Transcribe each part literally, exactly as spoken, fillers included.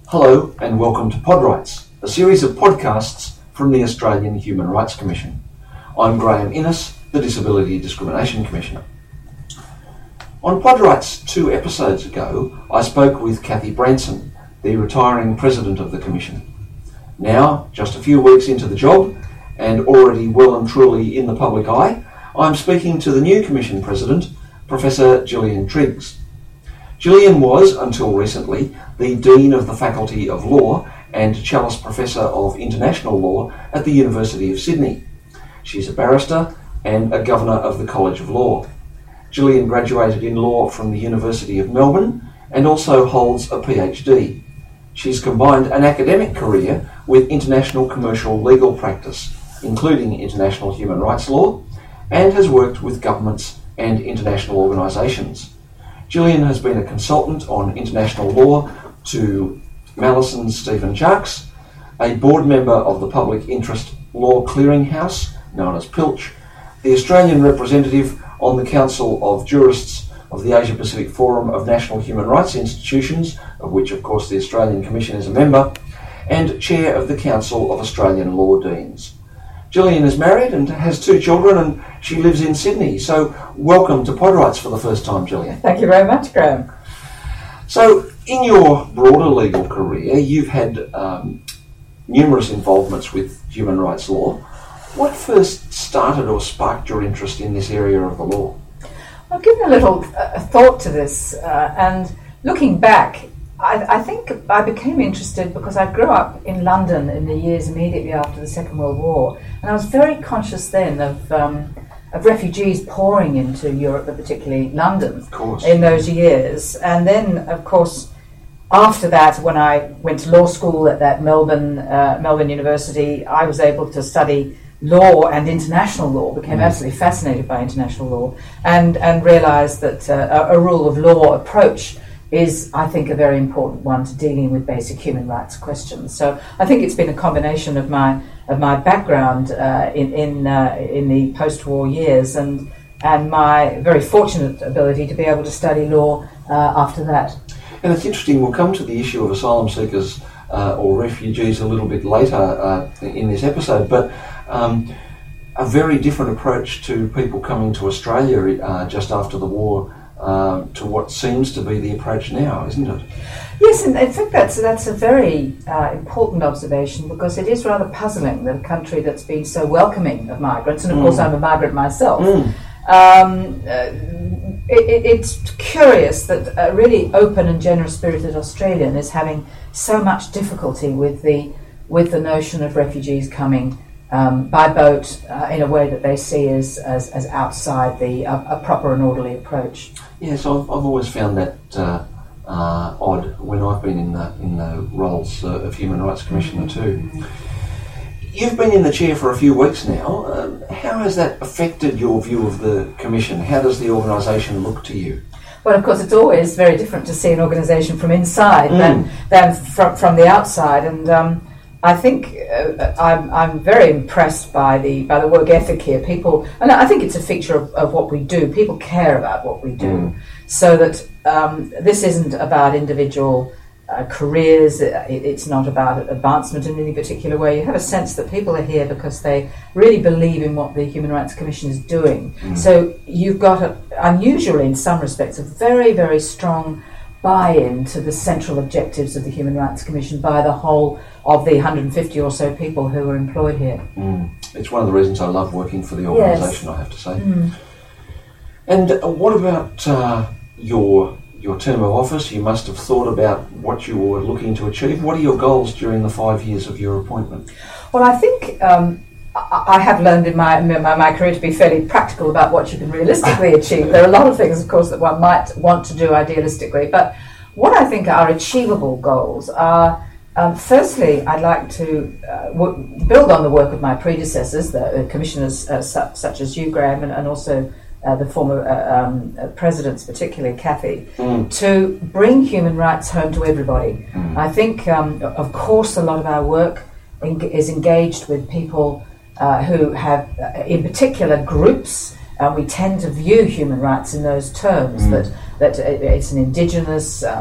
Hello and welcome to Pod Rights, a series of podcasts from the Australian Human Rights Commission. I'm Graham Innes, the Disability Discrimination Commissioner. On Pod Rights two episodes ago, I spoke with Cathy Branson, the retiring President of the Commission. Now, just a few weeks into the job, and already well and truly in the public eye, I'm speaking to the new Commission President, Professor Gillian Triggs. Gillian was, until recently, the Dean of the Faculty of Law and Challis Professor of International Law at the University of Sydney. She's a barrister and a Governor of the College of Law. Gillian graduated in law from the University of Melbourne and also holds a PhD. She's combined an academic career with international commercial legal practice, including international human rights law, and has worked with governments and international organisations. Gillian has been a consultant on international law to Mallesons Stephen Jacques, a board member of the Public Interest Law Clearinghouse, known as Pilch, the Australian representative on the Council of Jurists of the Asia Pacific Forum of National Human Rights Institutions, of which of course the Australian Commission is a member, and chair of the Council of Australian Law Deans. Gillian is married and has two children, and she lives in Sydney. So welcome to Pod Rights for the first time, Gillian. Thank you very much, Graham. So in your broader legal career, you've had um, numerous involvements with human rights law. What first started or sparked your interest in this area of the law? I've given a little uh, thought to this, uh, and looking back, I, I think I became interested because I grew up in London in the years immediately after the Second World War, and I was very conscious then of um, of refugees pouring into Europe, but particularly London, of course, in those years. And then, of course, after that, when I went to law school at that Melbourne uh, Melbourne University, I was able to study law and international law, became mm. absolutely fascinated by international law, and, and realised that uh, a, a rule of law approach is, I think, a very important one to dealing with basic human rights questions. So I think it's been a combination of my of my background uh, in in, uh, in the post-war years and and my very fortunate ability to be able to study law uh, after that. And it's interesting, we'll come to the issue of asylum seekers uh, or refugees a little bit later uh, in this episode, but um, a very different approach to people coming to Australia uh, just after the war Um, to what seems to be the approach now, isn't it? Yes, and in fact that's that's a very uh, important observation, because it is rather puzzling that a country that's been so welcoming of migrants, and of mm. course I'm a migrant myself, mm. um, uh, it, it, it's curious that a really open and generous-spirited Australian is having so much difficulty with the with the notion of refugees coming Um, by boat uh, in a way that they see as as, as outside the uh, a proper and orderly approach. Yes, I've, I've always found that uh, uh, odd when I've been in the in the roles uh, of Human Rights Commissioner too. You've been in the chair for a few weeks now. Um, how has that affected your view of the Commission? How does the organisation look to you? Well, of course, it's always very different to see an organisation from inside mm. than than from from the outside, and. Um, I think uh, I'm, I'm very impressed by the by the work ethic here. People, and I think it's a feature of, of what we do. People care about what we do, mm. so that um, this isn't about individual uh, careers. It, it's not about advancement in any particular way. You have a sense that people are here because they really believe in what the Human Rights Commission is doing. Mm. So you've got, a, unusually in some respects, a very, very strong buy-in to the central objectives of the Human Rights Commission by the whole of the one hundred fifty or so people who are employed here. Mm. It's one of the reasons I love working for the organisation, yes. I have to say. Mm. And uh, what about uh, your your term of office? You must have thought about what you were looking to achieve. What are your goals during the five years of your appointment? Well, I think um, I have learned in my, my my career to be fairly practical about what you can realistically achieve. There are a lot of things, of course, that one might want to do idealistically, but what I think are achievable goals are, um, firstly, I'd like to uh, w- build on the work of my predecessors, the uh, commissioners uh, su- such as you, Graham, and, and also uh, the former uh, um, uh, presidents, particularly Cathy, mm. to bring human rights home to everybody. Mm. I think, um, of course, a lot of our work en- is engaged with people Uh, who have, uh, in particular, groups. Uh, we tend to view human rights in those terms, mm. that that it's an indigenous, um,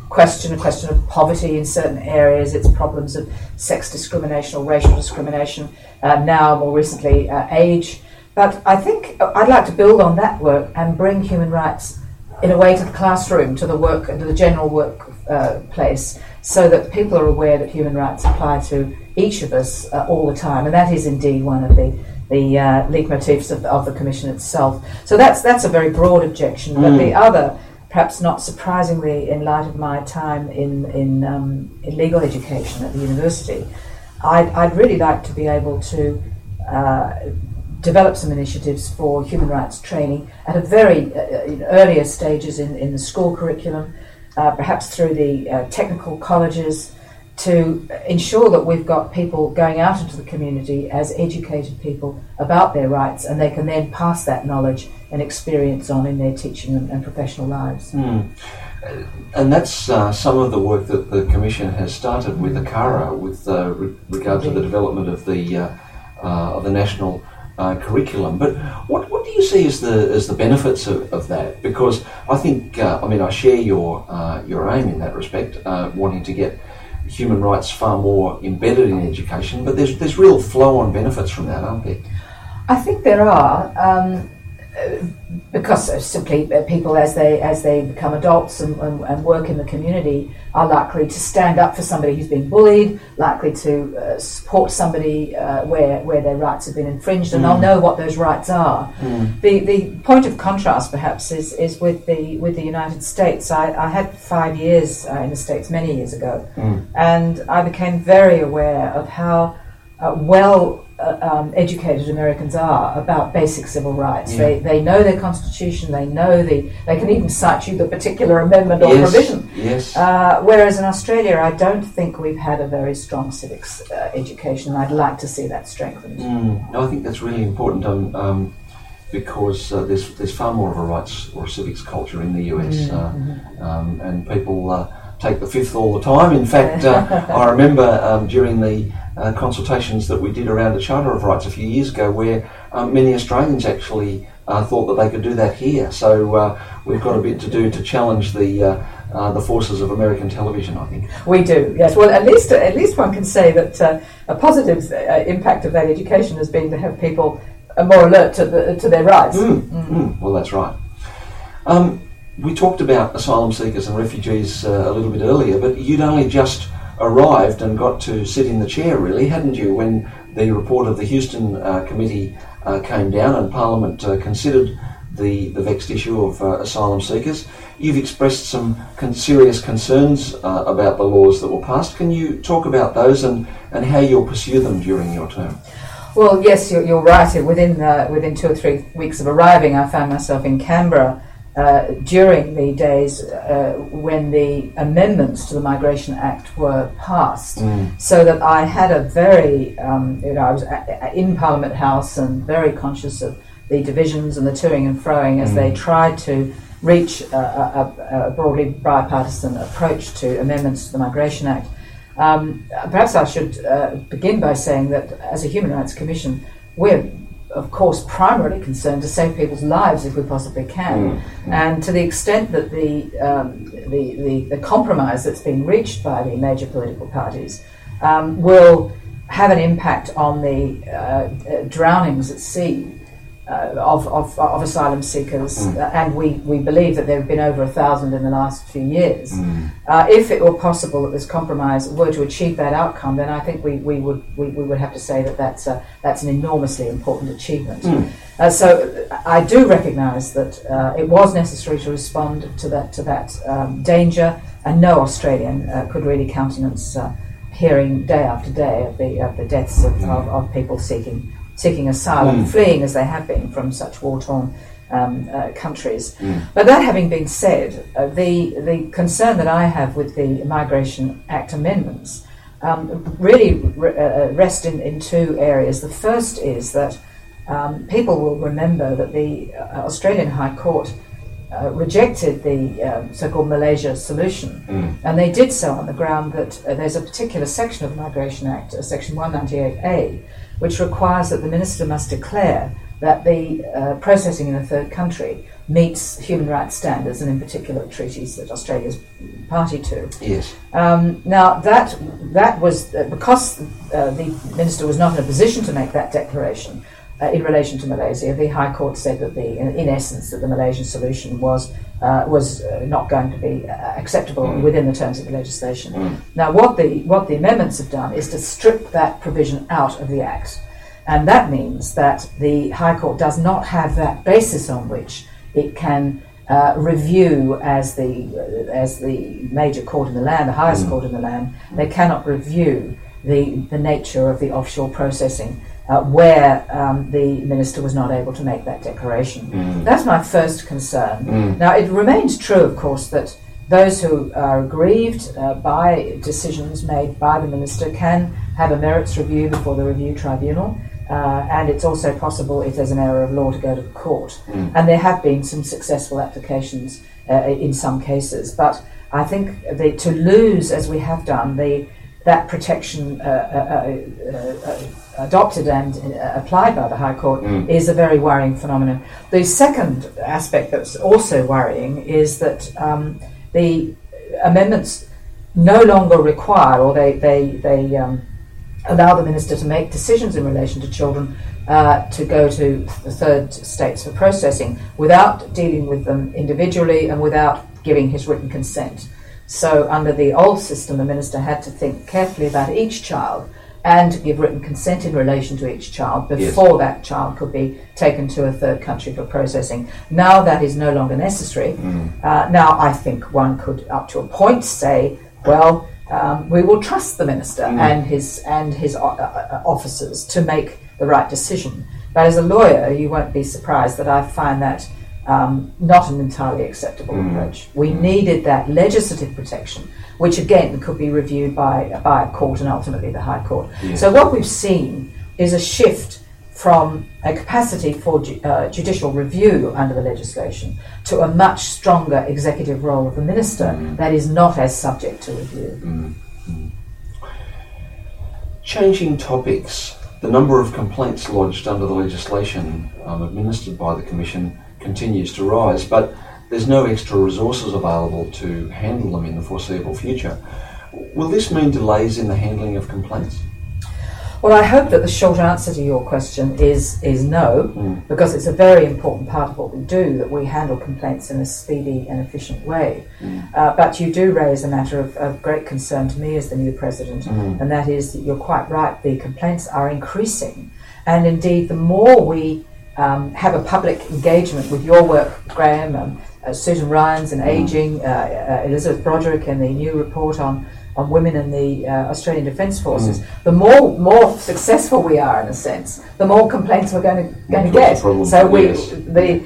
question, a question of poverty in certain areas, its problems of sex discrimination or racial discrimination, uh, now more recently uh, age. But I think I'd like to build on that work and bring human rights in a way to the classroom, to the work, to the general workplace, uh, so that people are aware that human rights apply to each of us uh, all the time, and that is indeed one of the the uh, leitmotifs of, of the Commission itself. So that's that's a very broad objection, but mm. the other, perhaps not surprisingly, in light of my time in in, um, in legal education at the university, I'd, I'd really like to be able to uh, develop some initiatives for human rights training at a very uh, earlier stages in, in the school curriculum, uh, perhaps through the uh, technical colleges, to ensure that we've got people going out into the community as educated people about their rights, and they can then pass that knowledge and experience on in their teaching and, and professional lives. Mm. And that's uh, some of the work that the Commission has started with ACARA with uh, re- regard to the development of the uh, uh, of the national uh, curriculum. But what what do you see as the as the benefits of, of that? Because I think uh, I mean I share your uh, your aim in that respect, uh, wanting to get human rights far more embedded in education, but there's there's real flow-on benefits from that, aren't there? I think there are, um, because simply people as they as they become adults and, and, and work in the community are likely to stand up for somebody who's been bullied, likely to uh, support somebody uh, where where their rights have been infringed, and mm. they'll know what those rights are. Mm. The the point of contrast perhaps is, is with the with the United States. I, I had five years uh, in the States many years ago, mm. and I became very aware of how uh, well Uh, um, educated Americans are about basic civil rights. Yeah. They they know their constitution. They know the. They can even cite you the particular amendment or yes. provision. Yes. Uh, whereas in Australia, I don't think we've had a very strong civics uh, education. I'd like to see that strengthened. Mm. No, I think that's really important. Um, um, because uh, there's there's far more of a rights or a civics culture in the U S, mm-hmm. uh, um, and people uh, take the fifth all the time. In fact, uh, I remember um, during the Uh, consultations that we did around the Charter of Rights a few years ago, where um, many Australians actually uh, thought that they could do that here. So uh, we've got a bit to do to challenge the uh, uh, the forces of American television, I think. We do, yes. Well, at least at least one can say that uh, a positive uh, impact of that education has been to have people uh, more alert to the, to their rights. Mm, mm. Mm, well, that's right. Um, we talked about asylum seekers and refugees uh, a little bit earlier, but you'd only just arrived and got to sit in the chair, really, hadn't you, when the report of the Houston uh, Committee uh, came down and Parliament uh, considered the, the vexed issue of uh, asylum seekers. You've expressed some con- serious concerns uh, about the laws that were passed. Can you talk about those and, and how you'll pursue them during your term? Well, yes, you're, you're right. Within uh, within two or three weeks of arriving, I found myself in Canberra Uh, during the days uh, when the amendments to the Migration Act were passed, mm. so that I had a very, um, you know, I was a- in Parliament House and very conscious of the divisions and the toing and froing as mm. they tried to reach a, a, a broadly bipartisan approach to amendments to the Migration Act. Um, perhaps I should uh, begin by saying that as a Human Rights Commission, we're of course, primarily concerned to save people's lives if we possibly can. Mm, mm. And to the extent that the, um, the, the the compromise that's been reached by the major political parties um, will have an impact on the uh, drownings at sea uh, of, of, of asylum seekers, mm. uh, and we, we believe that there have been over a thousand in the last few years. Mm. Uh, if it were possible that this compromise were to achieve that outcome, then I think we, we would we, we would have to say that that's a, that's an enormously important achievement. Mm. Uh, so I do recognise that uh, it was necessary to respond to that to that um, danger, and no Australian uh, could really countenance uh, hearing day after day of the of the deaths of, mm. of, of people seeking. seeking asylum, mm. fleeing as they have been from such war-torn um, uh, countries. Mm. But that having been said, uh, the the concern that I have with the Migration Act amendments um, really re- uh, rest in, in two areas. The first is that um, people will remember that the uh, Australian High Court Uh, rejected the um, so-called Malaysia solution, mm. and they did so on the ground that uh, there's a particular section of the Migration Act, uh, section one ninety-eight A, which requires that the minister must declare that the uh, processing in a third country meets human rights standards, and in particular treaties that Australia's party to. Yes. Um, now that that was uh, because uh, the minister was not in a position to make that declaration uh, in relation to Malaysia. The High Court said that the, in, in essence, that the Malaysian solution was uh, was uh, not going to be uh, acceptable mm. within the terms of the legislation. Mm. Now, what the what the amendments have done is to strip that provision out of the Act, and that means that the High Court does not have that basis on which it can uh, review as the uh, as the major court in the land, the highest mm. court in the land. They cannot review the the nature of the offshore processing uh, where um, the minister was not able to make that declaration. Mm. That's my first concern. Mm. Now, it remains true, of course, that those who are aggrieved uh, by decisions made by the minister can have a merits review before the review tribunal. Uh, and it's also possible, if there's an error of law, to go to the court. Mm. And there have been some successful applications uh, in some cases. But I think the, to lose, as we have done, the that protection uh, uh, uh, uh, adopted and uh, applied by the High Court mm. is a very worrying phenomenon. The second aspect that's also worrying is that um, the amendments no longer require, or they, they, they um, allow the minister to make decisions in relation to children uh, to go to the third states for processing without dealing with them individually and without giving his written consent. So under the old system, the minister had to think carefully about each child and give written consent in relation to each child before yes. that child could be taken to a third country for processing. Now that is no longer necessary. Mm. Uh, now I think one could, up to a point, say, well, Um, we will trust the minister mm. and his and his uh, uh, officers to make the right decision. But as a lawyer, you won't be surprised that I find that um, not an entirely acceptable mm. approach. We mm. needed that legislative protection, which again could be reviewed by by a court and ultimately the High Court. Yes. So what we've seen is a shift from a capacity for ju- uh, judicial review under the legislation to a much stronger executive role of the minister mm. that is not as subject to review. Mm. Mm. Changing topics, the number of complaints lodged under the legislation um, administered by the Commission continues to rise, but there's no extra resources available to handle them in the foreseeable future. Will this mean delays in the handling of complaints? Well, I hope that the short answer to your question is is no, mm. because it's a very important part of what we do, that we handle complaints in a speedy and efficient way. Mm. Uh, but you do raise a matter of, of great concern to me as the new president, mm. and that is that you're quite right, the complaints are increasing. And indeed, the more we um, have a public engagement with your work, Graham, um, uh, Susan Ryans and mm. ageing, uh, uh, Elizabeth Broderick and the new report on on women in the uh, Australian Defence Forces, mm. the more more successful we are, in a sense, the more complaints we're going to going to get. So we yes. the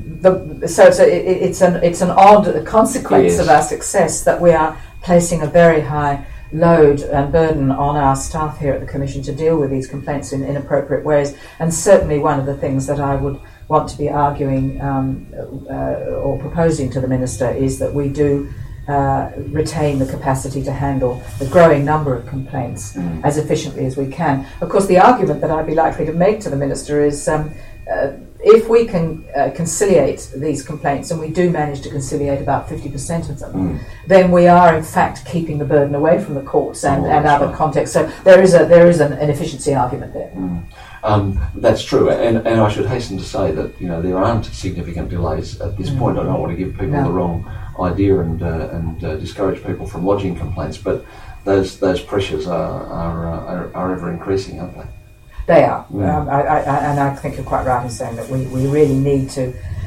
the so so it, it's an it's an odd consequence yes. of our success that we are placing a very high load and burden on our staff here at the Commission to deal with these complaints in inappropriate ways. And certainly one of the things that I would want to be arguing um, uh, or proposing to the minister is that we do Uh, retain the capacity to handle the growing number of complaints mm. as efficiently as we can. Of course, the argument that I'd be likely to make to the minister is um, uh, if we can uh, conciliate these complaints, and we do manage to conciliate about fifty percent of them, mm. then we are in fact keeping the burden away from the courts and, oh, and other right. contexts. So there is a there is an, an efficiency argument there. Mm. Um, that's true, and, and I should hasten to say that you know there aren't significant delays at this mm. point. I don't want to give people no. the wrong idea and uh, and uh, discourage people from lodging complaints, but those those pressures are are, uh, are, are ever increasing, aren't they? They are, yeah. um, I, I, and I think you're quite right in saying that we, we really need to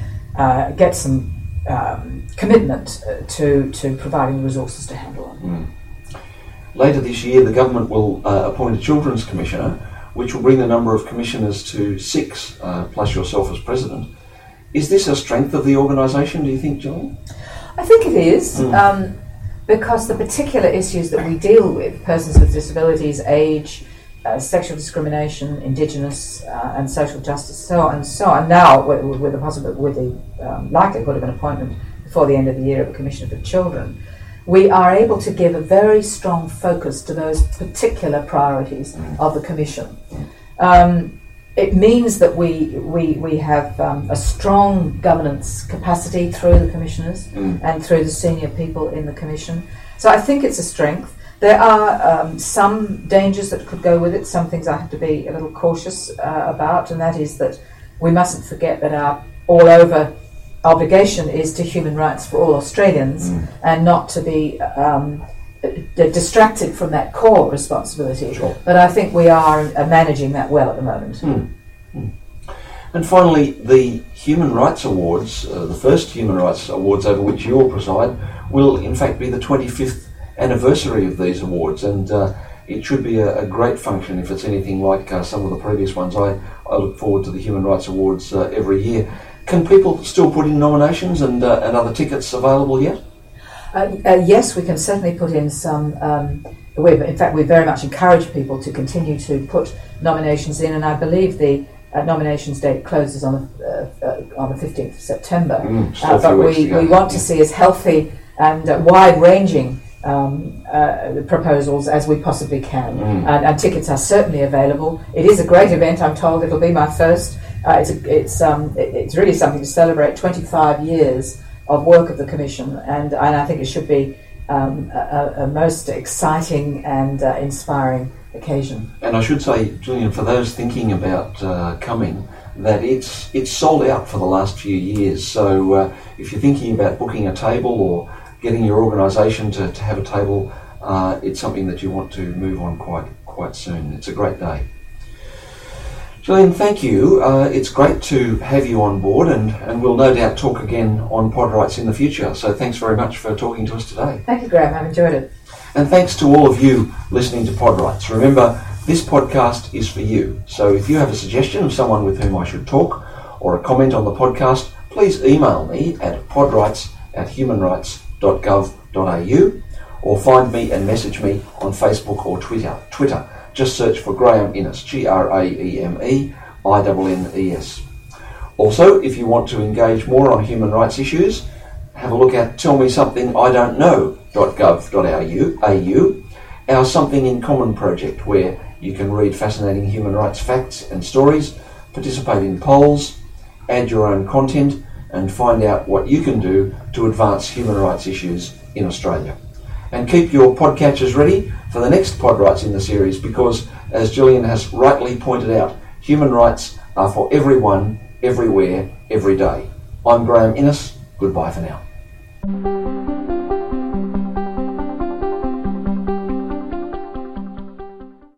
uh, get some um, commitment to to providing resources to handle them. Mm. Later this year, the government will uh, appoint a Children's Commissioner, which will bring the number of commissioners to six, uh, plus yourself as president. Is this a strength of the organisation, do you think, Jolene? I think it is, mm. um, because the particular issues that we deal with, persons with disabilities, age, uh, sexual discrimination, Indigenous uh, and social justice, so on and so on. Now, with, with the possible, with the um, likelihood of an appointment before the end of the year of a Commissioner for Children, we are able to give a very strong focus to those particular priorities mm. of the Commission. Um, it means that we we, we have um, a strong governance capacity through the commissioners mm. and through the senior people in the Commission. So I think it's a strength. There are um, some dangers that could go with it, some things I have to be a little cautious uh, about, and that is that we mustn't forget that our all-over obligation is to human rights for all Australians mm. and not to be um, d- distracted from that core responsibility. Sure. But I think we are uh, managing that well at the moment. Mm. Mm. And finally, the Human Rights Awards, uh, the first Human Rights Awards over which you'll preside, will in fact be the twenty-fifth anniversary of these awards, and uh, it should be a, a great function if it's anything like uh, some of the previous ones. I, I look forward to the Human Rights Awards uh, every year. Can people still put in nominations and, uh, and other tickets available yet? Uh, uh, yes, we can certainly put in some. Um, we, in fact, we very much encourage people to continue to put nominations in, and I believe the uh, nominations date closes on the, uh, uh, on the fifteenth of September. Mm, uh, but we, we want to yeah. see as healthy and uh, wide-ranging Um, uh, proposals as we possibly can, mm. and, and tickets are certainly available. It is a great event. I'm told it'll be my first. Uh, it's a, it's um, it, it's really something to celebrate twenty-five years of work of the Commission, and, and I think it should be um, a, a most exciting and uh, inspiring occasion. And I should say, Gillian, for those thinking about uh, coming, that it's it's sold out for the last few years. So uh, if you're thinking about booking a table or getting your organisation to, to have a table, uh, it's something that you want to move on quite quite soon. It's a great day. Gillian, thank you. Uh, it's great to have you on board, and, and we'll no doubt talk again on pod rights in the future. So thanks very much for talking to us today. Thank you, Graham. I've enjoyed it. And thanks to all of you listening to Pod Rights. Remember, this podcast is for you. So if you have a suggestion of someone with whom I should talk or a comment on the podcast, please email me at podrights at humanrights dot gov dot a u or find me and message me on Facebook or Twitter. Twitter. Just search for Graham Innes, G R A E M E I N N E S. Also, if you want to engage more on human rights issues, have a look at tell me something I don't know dot gov dot a u, our Something in Common project, where you can read fascinating human rights facts and stories, participate in polls, add your own content, and find out what you can do to advance human rights issues in Australia. And keep your podcatchers ready for the next Pod Rights in the series, because, as Gillian has rightly pointed out, human rights are for everyone, everywhere, every day. I'm Graham Innes. Goodbye for now.